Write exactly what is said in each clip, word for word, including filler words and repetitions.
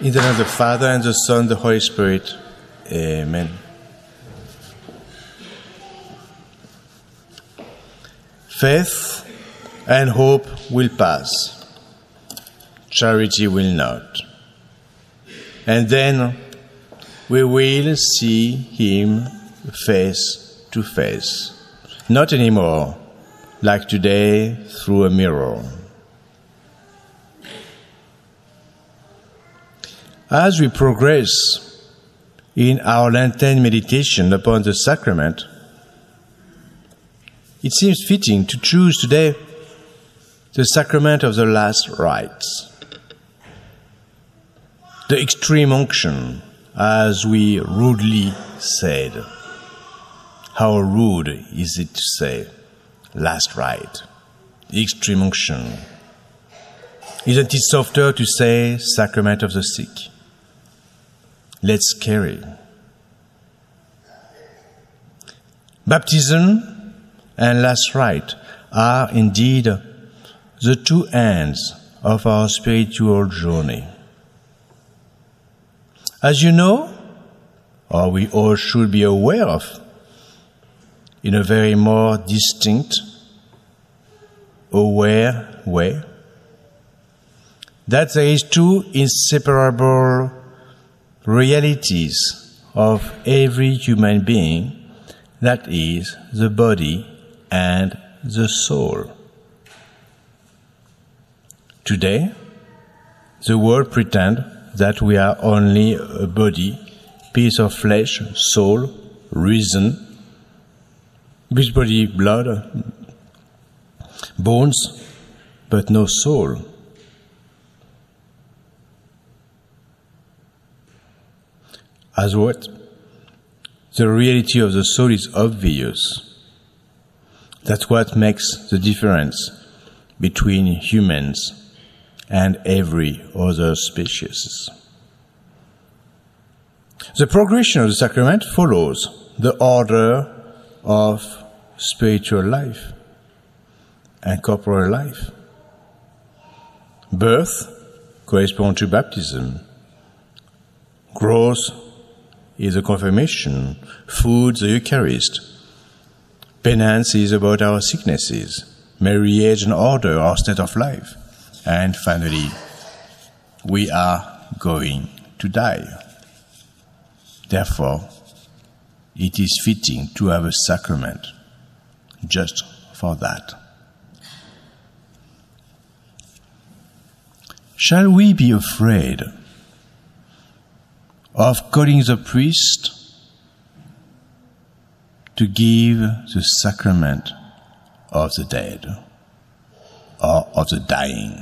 In the name of the Father, and the Son, and the Holy Spirit. Amen. Faith and hope will pass. Charity will not. And then we will see him face to face. Not anymore like today through a mirror. As we progress in our Lenten meditation upon the sacrament, it seems fitting to choose today the sacrament of the last rites, the extreme unction, as we rudely said. How rude is it to say last rite, extreme unction? Isn't it softer to say sacrament of the sick? Let's carry. Baptism and last rite are indeed the two ends of our spiritual journey. As you know, or we all should be aware of, in a very more distinct, aware way, that there is two inseparable realities of every human being, that is, the body and the soul. Today, the world pretends that we are only a body, piece of flesh, soul, reason, with body, blood, bones, but no soul. As what? The reality of the soul is obvious. That's what makes the difference between humans and every other species. The progression of the sacrament follows the order of spiritual life and corporal life. Birth corresponds to baptism. Growth is a confirmation. Food, the Eucharist. Penance is about our sicknesses. Marriage and order, our state of life. And finally, we are going to die. Therefore, it is fitting to have a sacrament just for that. Shall we be afraid of calling the priest to give the sacrament of the dead or of the dying?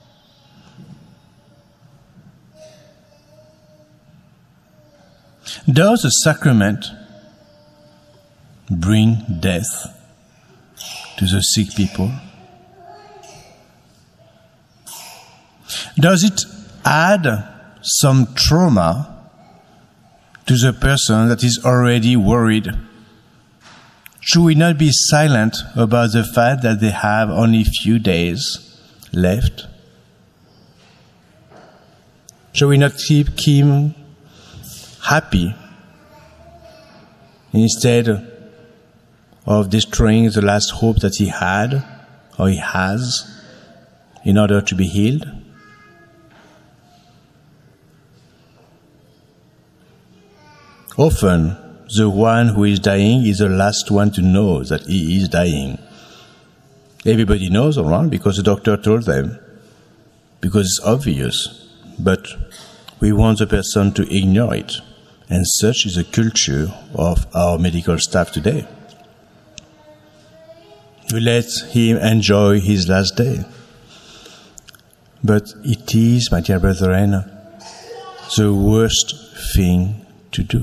Does the sacrament bring death to the sick people? Does it add some trauma to the person that is already worried? Should we not be silent about the fact that they have only a few days left? Shall we not keep him happy instead of destroying the last hope that he had or he has in order to be healed? Often, the one who is dying is the last one to know that he is dying. Everybody knows around because the doctor told them, because it's obvious, but we want the person to ignore it. And such is the culture of our medical staff today. We let him enjoy his last day. But it is, my dear brethren, the worst thing to do.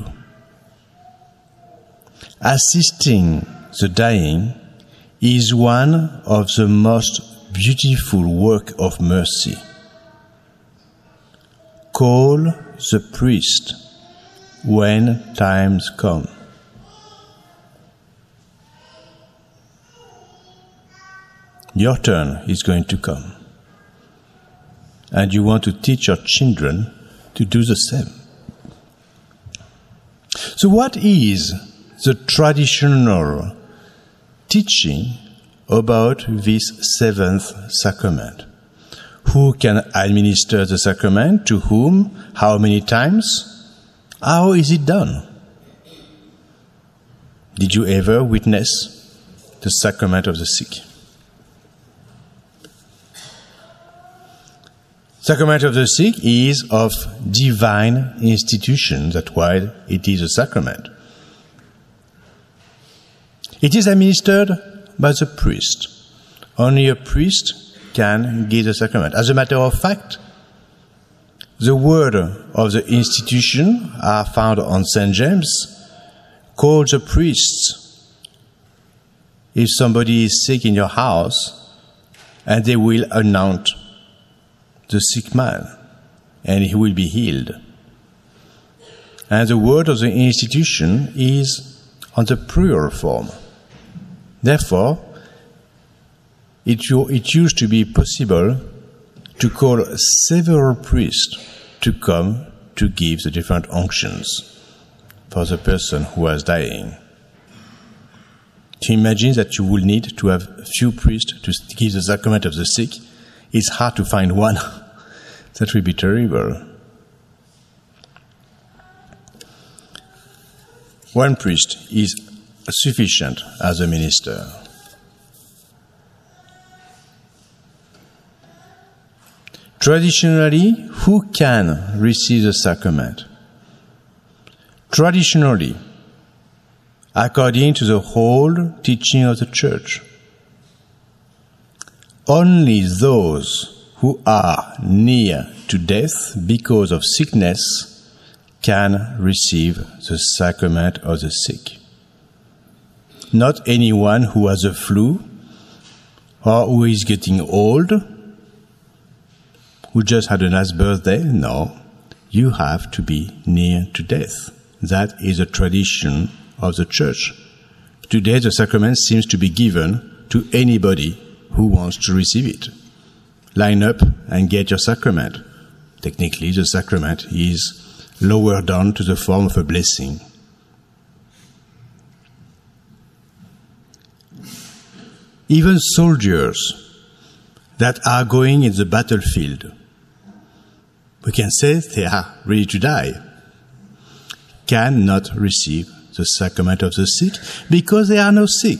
Assisting the dying is one of the most beautiful work of mercy. Call the priest when times come. Your turn is going to come. And you want to teach your children to do the same. So what is the traditional teaching about this seventh sacrament? Who can administer the sacrament? To whom? How many times? How is it done? Did you ever witness the sacrament of the sick? Sacrament of the sick is of divine institution. That's why it is a sacrament. It is administered by the priest. Only a priest can give the sacrament. As a matter of fact, the word of the institution are found on Saint James. Call the priests if somebody is sick in your house, and they will anoint the sick man, and he will be healed. And the word of the institution is on the plural form. Therefore, it, it used to be possible to call several priests to come to give the different unctions for the person who was dying. To imagine that you will need to have a few priests to give the sacrament of the sick, it's hard to find one. That would be terrible. One priest is sufficient as a minister. Traditionally, who can receive the sacrament? Traditionally, according to the whole teaching of the Church, only those who are near to death because of sickness can receive the sacrament of the sick. Not anyone who has a flu or who is getting old, who just had a nice birthday. No, you have to be near to death. That is a tradition of the Church. Today, the sacrament seems to be given to anybody who wants to receive it. Line up and get your sacrament. Technically, the sacrament is lowered down to the form of a blessing. Even soldiers that are going in the battlefield, we can say they are ready to die, cannot receive the sacrament of the sick because they are not sick.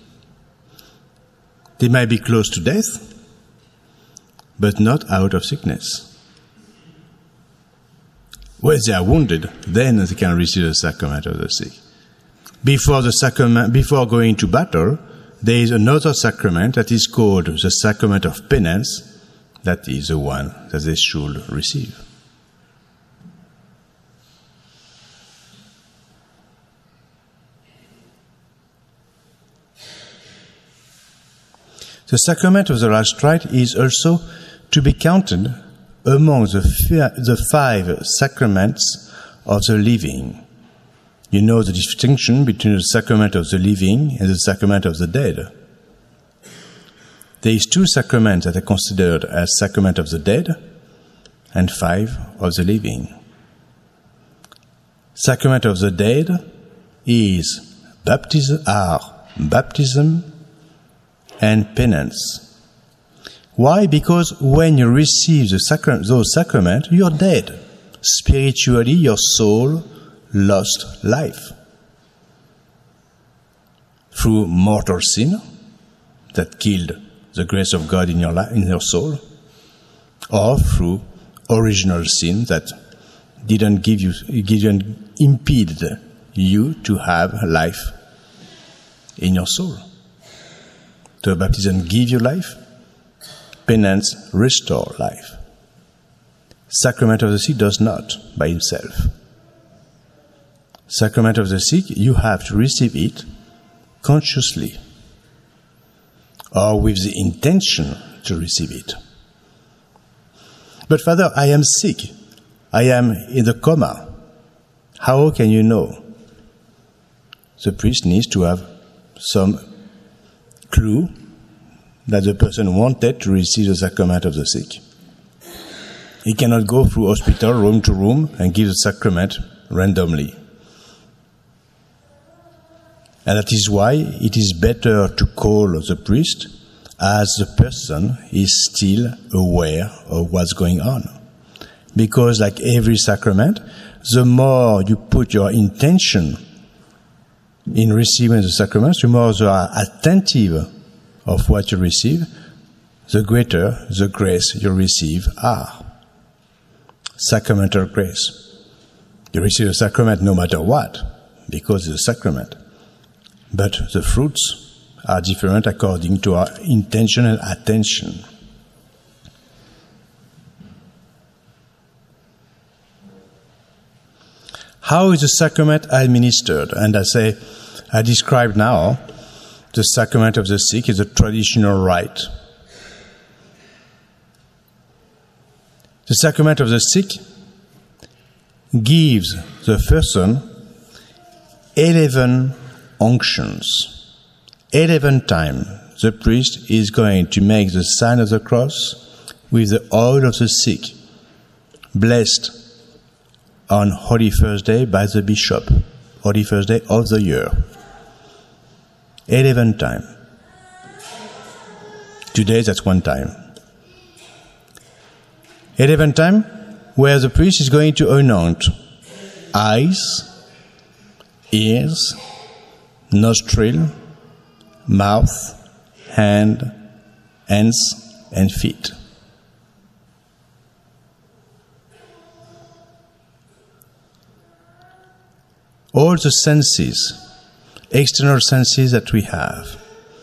They might be close to death, but not out of sickness. When they are wounded, then they can receive the sacrament of the sick. Before the sacrament, before going to battle, there is another sacrament that is called the sacrament of penance. That is the one that they should receive. The sacrament of the last rite is also to be counted among the, the five sacraments of the living. You know the distinction between the sacrament of the living and the sacrament of the dead. There is two sacraments that are considered as sacrament of the dead and five of the living. Sacrament of the dead is baptism, are baptism and penance. Why? Because when you receive the sacrament, those sacraments, you're dead. Spiritually, your soul lost life. Through mortal sin that killed the grace of God in your life, in your soul, or through original sin that didn't give you, didn't impede you to have life in your soul. So baptism give you life, penance restore life. Sacrament of the sick does not by himself. Sacrament of the sick, you have to receive it consciously or with the intention to receive it. But Father, I am sick. I am in the coma. How can you know? The priest needs to have some clue that the person wanted to receive the sacrament of the sick. He cannot go through hospital, room to room, and give the sacrament randomly. And that is why it is better to call the priest as the person is still aware of what's going on. Because like every sacrament, the more you put your intention in receiving the sacraments, the more you are attentive of what you receive, the greater the grace you receive are. Sacramental grace. You receive a sacrament no matter what, because it's a sacrament. But the fruits are different according to our intention and attention. How is the sacrament administered? And I say, I describe now the sacrament of the sick is a traditional rite. The sacrament of the sick gives the person eleven unctions. Eleven times the priest is going to make the sign of the cross with the oil of the sick, blessed on Holy Thursday by the bishop, Holy Thursday of the year. Eleven times. Today that's one time. Eleven times where the priest is going to anoint eyes, ears, nostril, mouth, hand, hands, and feet. All the senses, external senses that we have,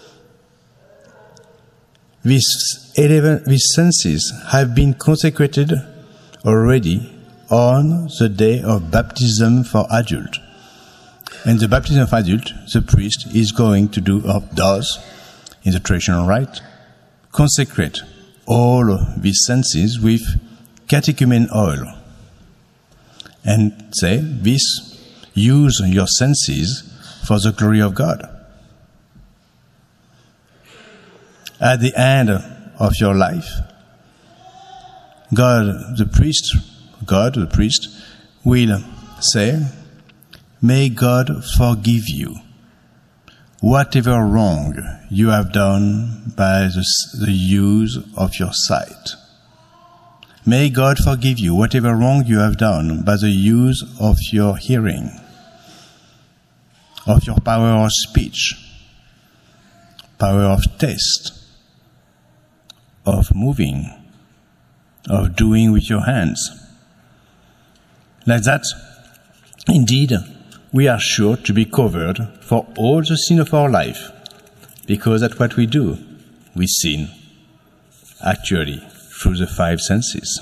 these, eleven, these senses have been consecrated already on the day of baptism for adult. And the baptism of adult, the priest is going to do, or does, in the traditional rite, consecrate all of these senses with catechumen oil. And say, this, use your senses for the glory of God. At the end of your life, God, the priest, God, the priest, will say, may God forgive you whatever wrong you have done by the, the use of your sight. May God forgive you whatever wrong you have done by the use of your hearing, of your power of speech, power of taste, of moving, of doing with your hands. Like that, indeed, we are sure to be covered for all the sin of our life, because that's what we do. We sin, actually, through the five senses.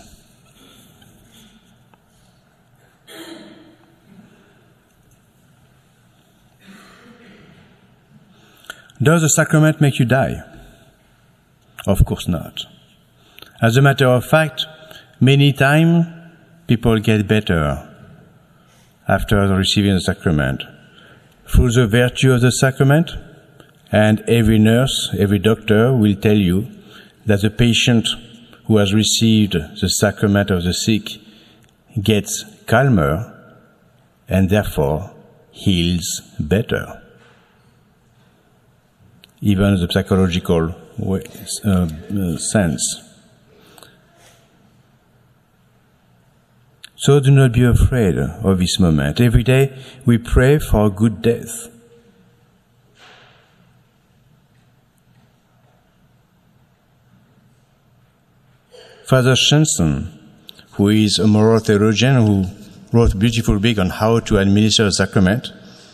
Does the sacrament make you die? Of course not. As a matter of fact, many times people get better after receiving the sacrament through the virtue of the sacrament, and every nurse, every doctor will tell you that the patient who has received the sacrament of the sick gets calmer and therefore heals better. Even the psychological way, uh, uh, sense. So do not be afraid of this moment. Every day we pray for a good death. Father Shenson, who is a moral theologian who wrote a beautiful book on how to administer the sacrament,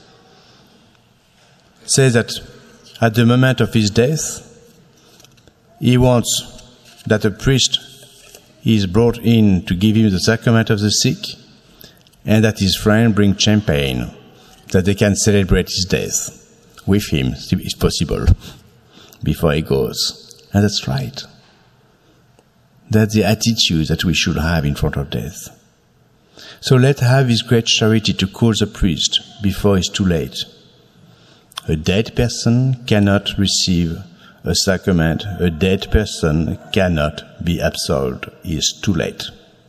says that at the moment of his death, he wants that a priest is brought in to give him the sacrament of the sick, and that his friend bring champagne, that they can celebrate his death with him, if possible, before he goes. And that's right. That's the attitude that we should have in front of death. So let's have this great charity to call the priest before it's too late. A dead person cannot receive a sacrament. A dead person cannot be absolved. It's too late.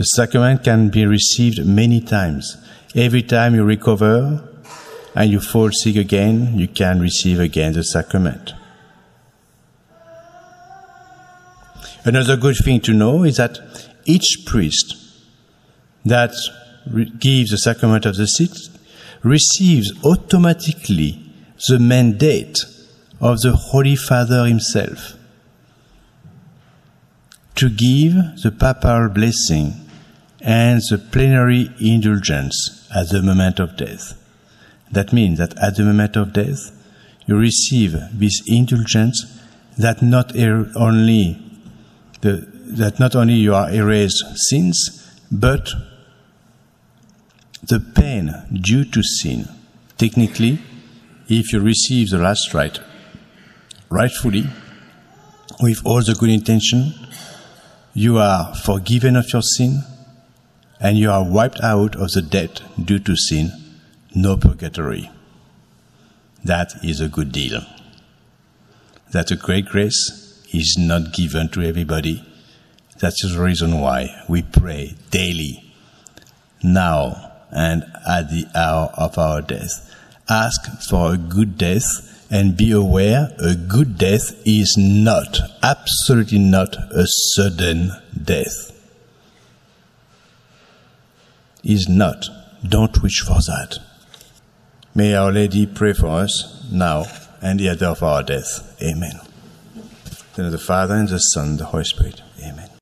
The sacrament can be received many times. Every time you recover and you fall sick again, you can receive again the sacrament. Another good thing to know is that each priest that re- gives the sacrament of the sick receives automatically the mandate of the Holy Father himself to give the papal blessing and the plenary indulgence at the moment of death. That means that at the moment of death, you receive this indulgence that not er- only the, that not only you are erased sins, but the pain due to sin. Technically, if you receive the last rite rightfully, with all the good intention, you are forgiven of your sin, and you are wiped out of the debt due to sin. No purgatory. That is a good deal. That a great grace is not given to everybody. That's the reason why we pray daily, now and at the hour of our death. Ask for a good death and be aware a good death is not, absolutely not, a sudden death. Is not. Don't wish for that. May Our Lady pray for us now and the hour of our death. Amen. In the name of the Father, and the Son, and the Holy Spirit. Amen.